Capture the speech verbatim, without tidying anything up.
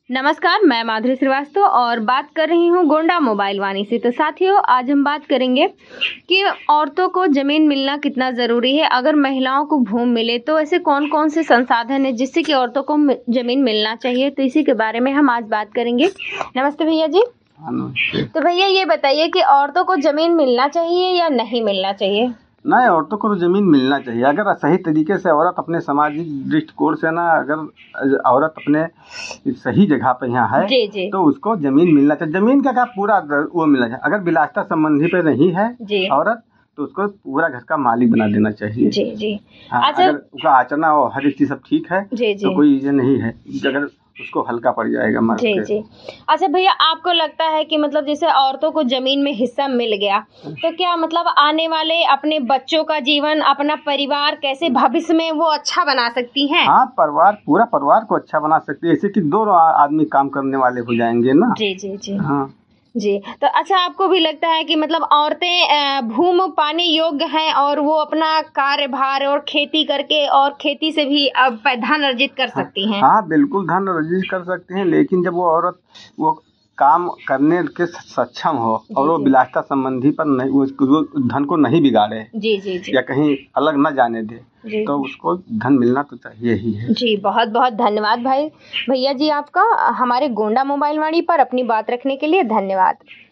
नमस्कार, मैं माधुरी श्रीवास्तव और बात कर रही हूँ गोंडा मोबाइल वाणी से। तो साथियों, आज हम बात करेंगे कि औरतों को जमीन मिलना कितना ज़रूरी है। अगर महिलाओं को भूमि मिले तो ऐसे कौन कौन से संसाधन है जिससे कि औरतों को जमीन मिलना चाहिए, तो इसी के बारे में हम आज बात करेंगे। नमस्ते भैया जी। तो भैया ये बताइए कि औरतों को जमीन मिलना चाहिए या नहीं मिलना चाहिए? नहीं, औरतों को तो ज़मीन मिलना चाहिए। अगर सही तरीके से औरत अपने सामाजिक दृष्टिकोण से ना, अगर औरत अपने सही जगह पे यहाँ है जी जी तो उसको ज़मीन मिलना चाहिए। ज़मीन का क्या पूरा वो मिलना चाहिए। अगर विलासिता संबंधी पे नहीं है जी औरत तो उसको पूरा घर का मालिक बना देना चाहिए। जी जी हाँ, अच्छा। अगर उसका आचरण और हर एक चीज़ सब ठीक है जी जी तो कोई ये नहीं है, अगर उसको हल्का पड़ जाएगा मर्द जी के। जी अच्छा भैया, आपको लगता है कि मतलब जैसे औरतों को जमीन में हिस्सा मिल गया तो क्या मतलब आने वाले अपने बच्चों का जीवन, अपना परिवार कैसे भविष्य में वो अच्छा बना सकती हैं? हाँ, परिवार, पूरा परिवार को अच्छा बना सकती है। ऐसे कि दो आदमी काम करने वाले हो जाएंगे ना। जी जी जी हाँ जी तो अच्छा, आपको भी लगता है कि मतलब औरतें अ, भूमि पाने योग्य हैं और वो अपना कार्यभार और खेती करके और खेती से भी अब धन अर्जित कर हाँ सकती हैं? हाँ, बिल्कुल धन अर्जित कर सकते हैं, लेकिन जब वो औरत वो काम करने के सक्षम हो और वो जी विलासिता संबंधी पर नहीं, वो वो धन को नहीं बिगाड़े जी जी जी या कहीं अलग न जाने दे, जी तो उसको धन मिलना तो चाहिए ही है। जी बहुत बहुत धन्यवाद भाई भैया जी आपका, हमारे गोंडा मोबाइल वाणी पर अपनी बात रखने के लिए धन्यवाद।